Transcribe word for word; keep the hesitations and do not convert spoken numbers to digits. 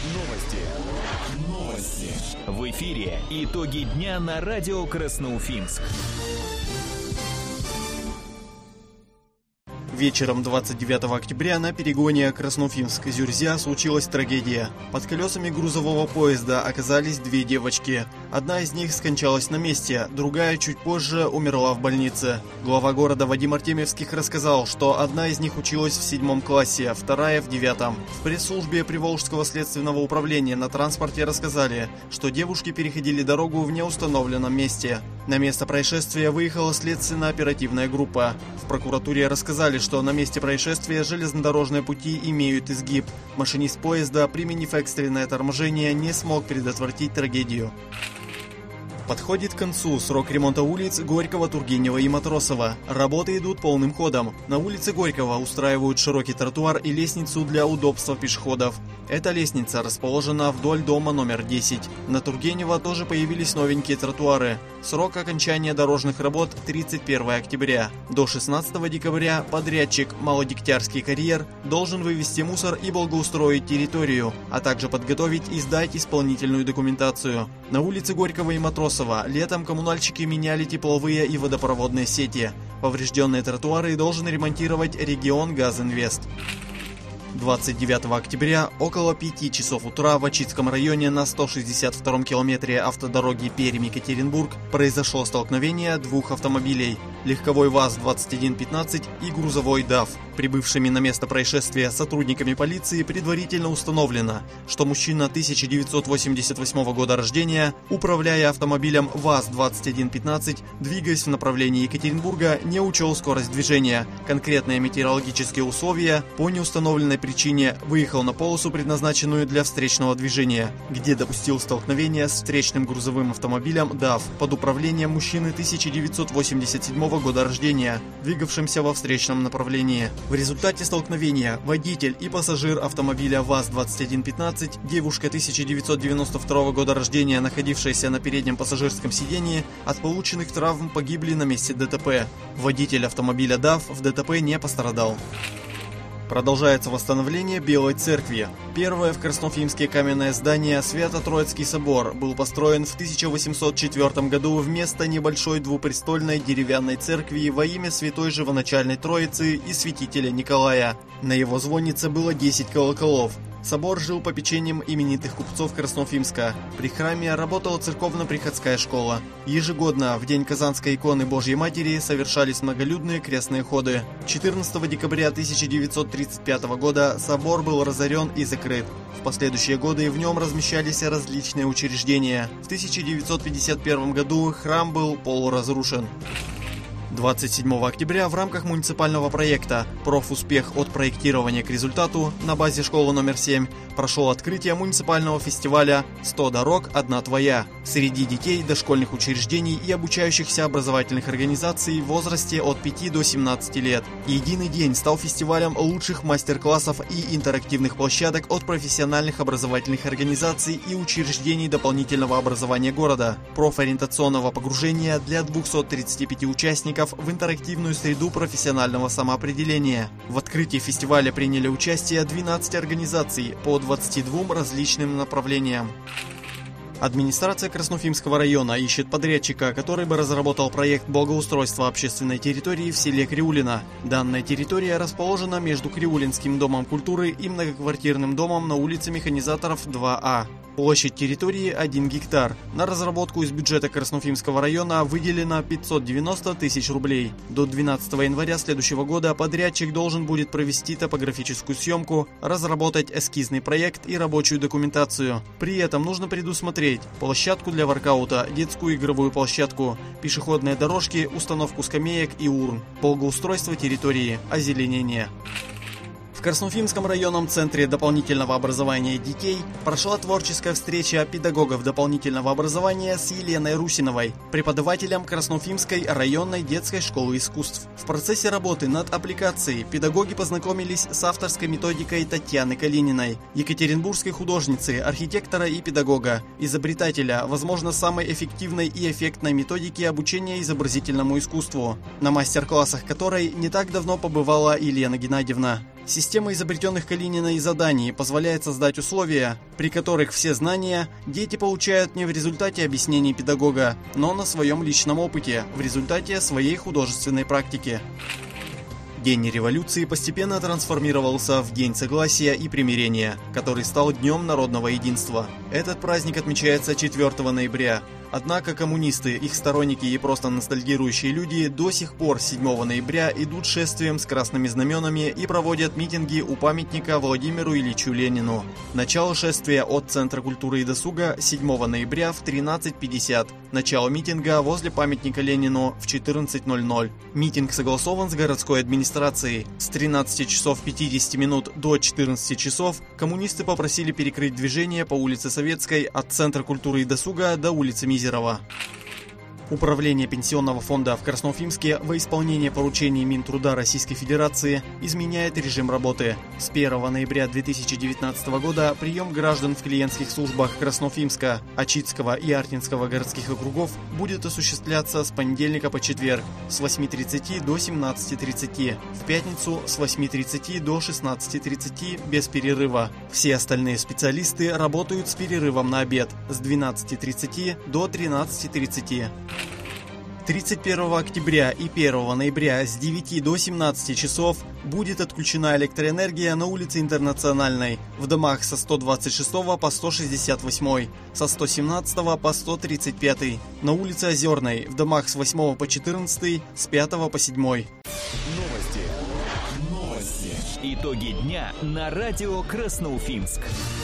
Новости. Новости. В эфире итоги дня на радио Красноуфимск. Вечером двадцать девятого октября на перегоне Красноуфимск-Зюрзя случилась трагедия. Под колесами грузового поезда оказались две девочки. Одна из них скончалась на месте, другая чуть позже умерла в больнице. Глава города Вадим Артемьевских рассказал, что одна из них училась в седьмом классе, вторая в девятом. В пресс-службе Приволжского следственного управления на транспорте рассказали, что девушки переходили дорогу в неустановленном месте. На место происшествия выехала следственно-оперативная группа. В прокуратуре рассказали, что на месте происшествия железнодорожные пути имеют изгиб. Машинист поезда, применив экстренное торможение, не смог предотвратить трагедию. Подходит к концу срок ремонта улиц Горького, Тургенева и Матросова. Работы идут полным ходом. На улице Горького устраивают широкий тротуар и лестницу для удобства пешеходов. Эта лестница расположена вдоль дома номер десять. На Тургенева тоже появились новенькие тротуары. Срок окончания дорожных работ тридцать первого октября. До шестнадцатого декабря подрядчик Малодегтярский карьер должен вывести мусор и благоустроить территорию, а также подготовить и сдать исполнительную документацию. На улице Горького и Матросова летом коммунальщики меняли тепловые и водопроводные сети. Поврежденные тротуары должен ремонтировать Регион Газинвест. двадцать девятого октября около пяти часов утра в Ачитском районе на сто шестьдесят втором километре автодороги Пермь-Екатеринбург произошло столкновение двух автомобилей – легковой ВАЗ двадцать один пятнадцать и грузовой ДАФ. Прибывшими на место происшествия сотрудниками полиции предварительно установлено, что мужчина тысяча девятьсот восемьдесят восьмого года рождения, управляя автомобилем ВАЗ двадцать один пятнадцать, двигаясь в направлении Екатеринбурга, не учел скорость движения, конкретные метеорологические условия, по неустановленной причине выехал на полосу, предназначенную для встречного движения, где допустил столкновение с встречным грузовым автомобилем ДАФ под управлением мужчины тысяча девятьсот восемьдесят седьмого года рождения, двигавшимся во встречном направлении. В результате столкновения водитель и пассажир автомобиля ВАЗ двадцать один пятнадцать, девушка тысяча девятьсот девяносто второго года рождения, находившаяся на переднем пассажирском сидении, от полученных травм погибли на месте ДТП. Водитель автомобиля ДАФ в ДТП не пострадал. Продолжается восстановление Белой Церкви. Первое в Красноуфимске каменное здание Свято-Троицкий собор был построен в тысяча восемьсот четвёртом году вместо небольшой двупрестольной деревянной церкви во имя Святой Живоначальной Троицы и святителя Николая. На его звоннице было десять колоколов. Собор жил попечением именитых купцов Красноуфимска. При храме работала церковно-приходская школа. Ежегодно, в день Казанской иконы Божьей Матери, совершались многолюдные крестные ходы. четырнадцатого декабря тысяча девятьсот тридцать пятого года собор был разорен и закрыт. В последующие годы в нем размещались различные учреждения. В тысяча девятьсот пятьдесят первом году храм был полуразрушен. двадцать седьмого октября в рамках муниципального проекта «Профуспех от проектирования к результату» на базе школы номер семь прошло открытие муниципального фестиваля «сто дорог, одна твоя» среди детей дошкольных учреждений и обучающихся образовательных организаций в возрасте от пяти до семнадцати лет. Единый день стал фестивалем лучших мастер-классов и интерактивных площадок от профессиональных образовательных организаций и учреждений дополнительного образования города, профориентационного погружения для двухсот тридцати пяти участников в интерактивную среду профессионального самоопределения. В открытии фестиваля приняли участие двенадцать организаций по двадцати двум различным направлениям. Администрация Красноуфимского района ищет подрядчика, который бы разработал проект благоустройства общественной территории в селе Криулино. Данная территория расположена между Криулинским домом культуры и многоквартирным домом на улице Механизаторов два А. Площадь территории один гектар. На разработку из бюджета Красноуфимского района выделено пятьсот девяносто тысяч рублей. До двенадцатого января следующего года подрядчик должен будет провести топографическую съемку, разработать эскизный проект и рабочую документацию. При этом нужно предусмотреть площадку для воркаута, детскую игровую площадку, пешеходные дорожки, установку скамеек и урн, благоустройство территории, озеленение. В Красноуфимском районном центре дополнительного образования детей прошла творческая встреча педагогов дополнительного образования с Еленой Русиновой, преподавателем Красноуфимской районной детской школы искусств. В процессе работы над аппликацией педагоги познакомились с авторской методикой Татьяны Калининой, екатеринбургской художницы, архитектора и педагога, изобретателя, возможно, самой эффективной и эффектной методики обучения изобразительному искусству, на мастер-классах которой не так давно побывала Елена Геннадьевна. Система изобретенных Калининой заданий позволяет создать условия, при которых все знания дети получают не в результате объяснений педагога, но на своем личном опыте, в результате своей художественной практики. День революции постепенно трансформировался в День согласия и примирения, который стал Днем народного единства. Этот праздник отмечается четвёртого ноября. Однако коммунисты, их сторонники и просто ностальгирующие люди до сих пор седьмого ноября идут шествием с красными знаменами и проводят митинги у памятника Владимиру Ильичу Ленину. Начало шествия от Центра культуры и досуга седьмого ноября в тринадцать пятьдесят. Начало митинга возле памятника Ленину в четырнадцать ноль ноль. Митинг согласован с городской администрацией. С тринадцати часов пятидесяти минут до четырнадцати часов коммунисты попросили перекрыть движение по улице Советской от Центра культуры и досуга до улицы Мизерова. Управление Пенсионного фонда в Красноуфимске во исполнение поручений Минтруда Российской Федерации изменяет режим работы. С первого ноября две тысячи девятнадцатого года прием граждан в клиентских службах Красноуфимска, Ачитского и Артинского городских округов будет осуществляться с понедельника по четверг с восьми тридцати до семнадцати тридцати, в пятницу с восьми тридцати до шестнадцати тридцати без перерыва. Все остальные специалисты работают с перерывом на обед с двенадцати тридцати до тринадцати тридцати. тридцать первого октября и первого ноября с девяти до семнадцати часов будет отключена электроэнергия на улице Интернациональной, в домах со сто двадцать шестого по сто шестьдесят восьмой, со сто семнадцатого по сто тридцать пятый, на улице Озерной, в домах с восьмого по четырнадцатый, с пятого по седьмой. Новости. Новости. Итоги дня на радио Красноуфимск.